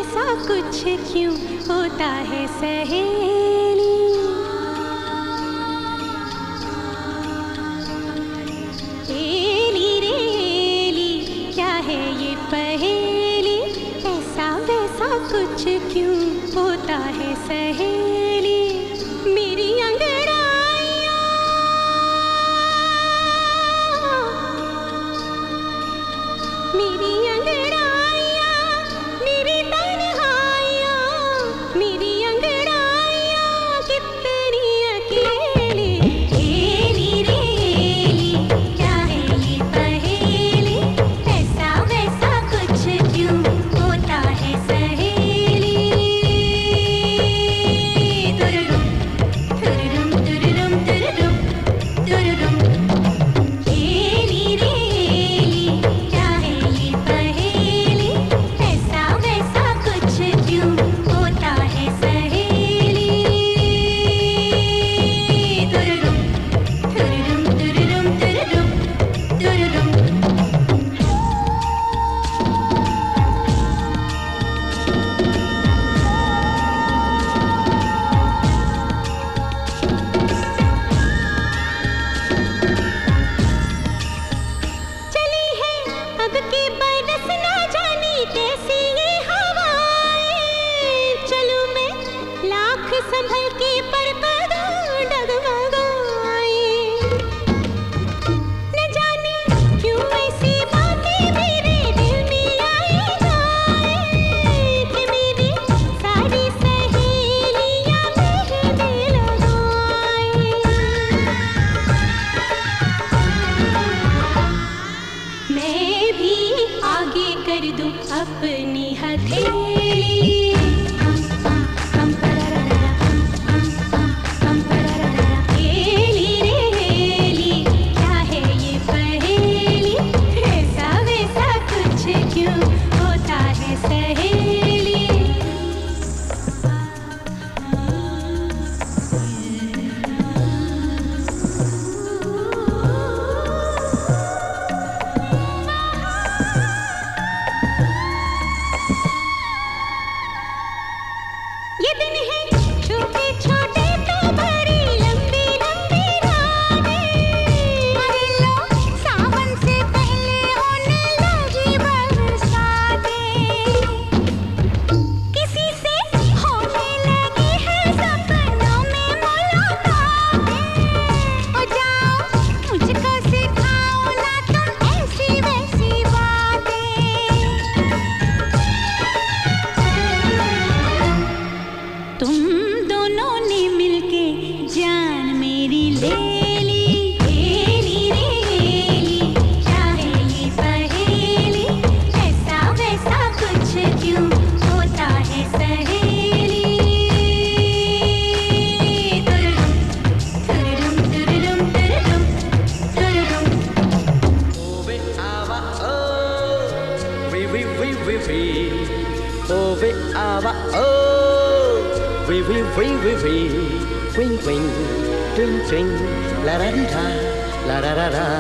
वैसा कुछ क्यों होता है सहेली। एली रे एली क्या है ये पहेली, ऐसा वैसा कुछ क्यों होता है सहेली। मेरी अंगड़ाइयाँ, मेरी अंगड़ाइयाँ, मेरी तन्हाइयाँ, मेरी अंगड़ाइयाँ कितनी अकेली। एली रे एली क्या है ये पहेली, ऐसा वैसा कुछ क्यों होता है सहेली। तुरुरुम तुरुरुम तुरुरुम तुरुरुम तुरुरुम। एली रे एली क्या है ये पहेली, ऐसा वैसा कुछ क्यों होता है सहेली। तुरुरुम तुरुरुम तुरुरुम तुरुरुम तुरुरुम। चली है अब की बरस ना जानी कैसी ये हवाएं। चलूं मैं लाख संभल के पर कदम डगमगाए। न जाने क्यों ऐसी बातें मेरे दिल में आई जाए कि मेरी सारी सहेलियां मेहंदी लगाए। मैं भी आगे कर दूं अपनी हथेली। एली रे एली क्या है ये पहेली, ऐसा वैसा कुछ क्यों होता है सहेली। ये दिन है छोटे छोटे तो बड़ी लंबी लंबी रातें। अरे लो सावन से पहले होने लगी बरसातें। किसी से होने लगी है सपनों में मुलाकातें। ओ जाओ मुझको सिखाओ ना तुम ऐसी वैसी बातें। तुम दोनों ने मिलके जान मेरी ले ली। एली रे एली क्या है ये पहेली, ऐसा वैसा कुछ क्यों होता है सहेली। तुरुरुम तुरुरुम तुरुरुम तुरुरुम तुरुरुम। Ove ava oh, we. Ove ava oh, we. Wing wing, twing twing, la da di da, la da da da.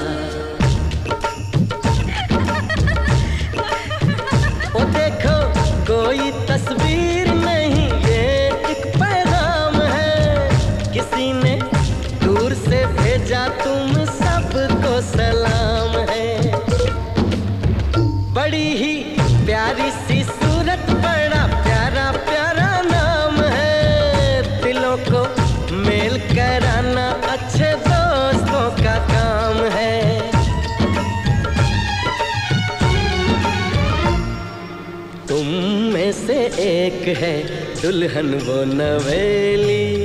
ओ देखो कोई तस्वीर नहीं, ये एक पैगाम है। किसी ने दूर से भेजा, तुम सबको सलाम है। बड़ी ही प्यारी सी सूरत, बड़ा प्यारा प्यारा नाम है। दिलों को मेल कराना अच्छे दोस्तों का काम है। तुम में से एक है दुल्हन वो नवेली।